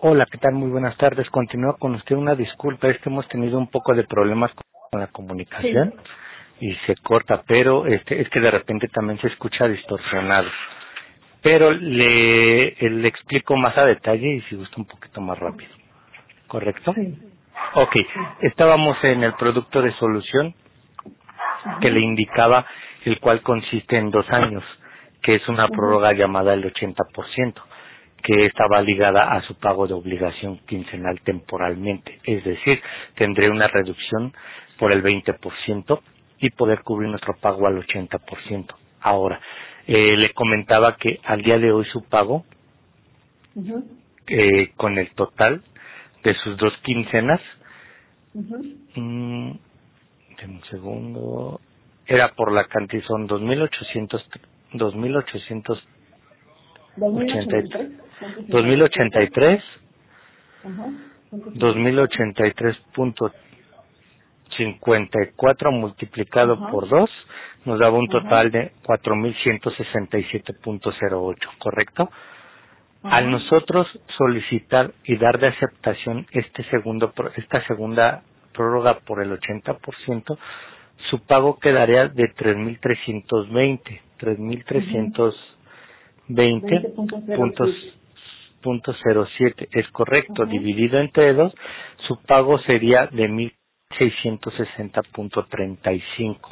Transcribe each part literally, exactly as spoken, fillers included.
Hola, ¿qué tal? Muy buenas tardes. Continúa con usted. Una disculpa, es que hemos tenido un poco de problemas con la Sí. comunicación y se corta, pero este es que de repente también se escucha distorsionado. Pero le, eh, le explico más a detalle y si gusta un poquito más rápido. ¿Correcto? Sí. Ok, Sí. estábamos en el producto de solución que le Ujú. indicaba, el cual consiste en dos años, que es una Ujú. prórroga llamada el ochenta por ciento, que estaba ligada a su pago de obligación quincenal temporalmente, es decir, tendré una reducción por el veinte por ciento y poder cubrir nuestro pago al ochenta por ciento. Ahora, eh, le comentaba que al día de hoy su pago, Ujú. eh, con el total de sus dos quincenas, Ujú. mm, deme un segundo, era por la cantidad, son dos mil ochocientos, dos mil ochocientos dos mil ochenta y ochenta y tres, tres punto dos mil cincuenta y ochenta y siete. tres, Ajá. Punto dos cincuenta y mil cuatro. ochenta y tres punto cincuenta y cuatro multiplicado Ajá. por dos nos daba un Ajá. total de cuatro mil ciento sesenta y siete punto cero ocho, ¿correcto? Al Ajá. nosotros solicitar y dar de aceptación este segundo pro- esta segunda prórroga por el ochenta por ciento, su pago quedaría de tres mil trescientos veinte, tres mil Ujú. trescientos veinte veinte punto cero puntos siete. punto cero siete, es correcto, Ajá. dividido entre dos, su pago sería de mil seiscientos sesenta punto treinta y cinco.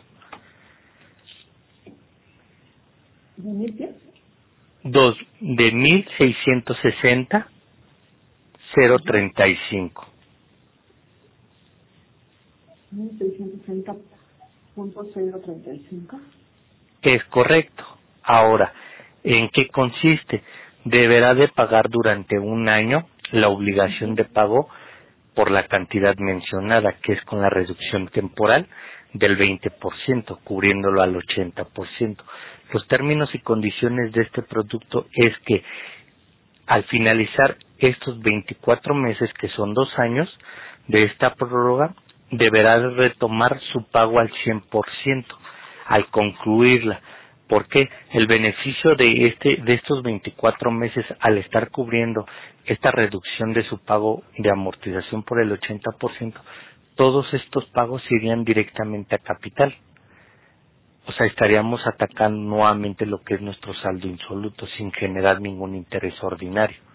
¿dos mil qué? Dos de mil seiscientos sesenta cero Ajá. treinta y cinco. mil seiscientos sesenta punto cero treinta y cinco. Es correcto. Ahora, ¿en qué consiste? Deberá de pagar durante un año la obligación Ujú. de pago por la cantidad mencionada, que es con la reducción temporal del veinte por ciento, cubriéndolo al ochenta por ciento. Los términos y condiciones de este producto es que al finalizar estos veinticuatro meses, que son dos años de esta prórroga, deberá de retomar su pago al cien por ciento al concluirla. Porque el beneficio de este de estos veinticuatro meses, al estar cubriendo esta reducción de su pago de amortización por el ochenta por ciento, todos estos pagos irían directamente a capital. O sea, estaríamos atacando nuevamente lo que es nuestro saldo insoluto sin generar ningún interés ordinario.